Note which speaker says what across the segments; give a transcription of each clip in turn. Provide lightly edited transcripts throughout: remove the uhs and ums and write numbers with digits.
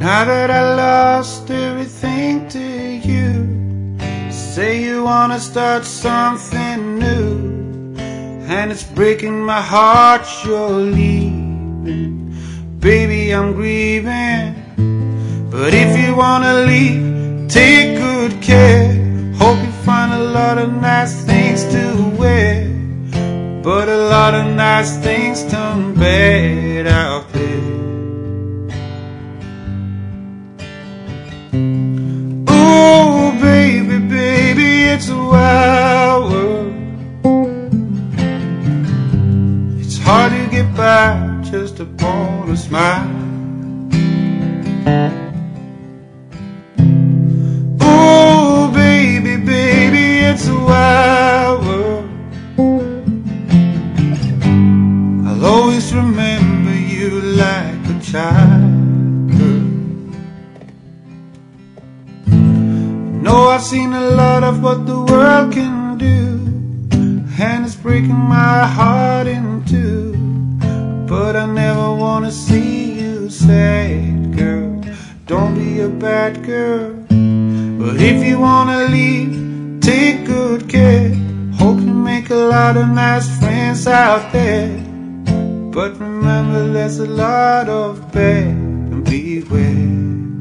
Speaker 1: Now that I lost everything to you, say you wanna start something new, and it's breaking my heart you're leaving. Baby, I'm grieving. But if you wanna leave, take good care. Hope you find a lot of nice things to wear, but a lot of nice things turn bad out there. Oh, baby, baby, it's a wild world. It's hard to get by just upon a smile. Oh, baby, baby, it's a wild world. I'll always remember you like a child. No, I've seen a lot of what the world can do, and it's breaking my heart in two. But I never wanna see you sad, girl. Don't be a bad girl. But if you wanna leave, take good care. Hope you make a lot of nice friends out there, but remember there's a lot of bad, and beware.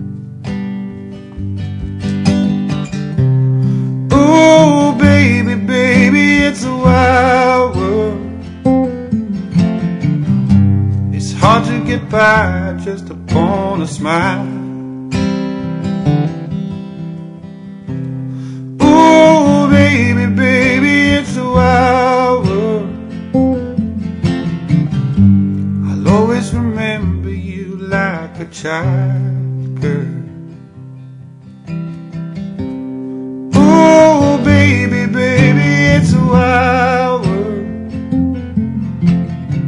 Speaker 1: Oh, baby, baby, it's a wild world. It's hard to get by just upon a smile. Oh, baby, baby, it's a wild world. I'll always remember you like a child, girl. Oh, baby, baby, it's a wild world.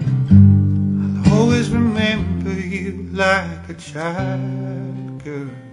Speaker 1: I'll always remember you like a child, girl.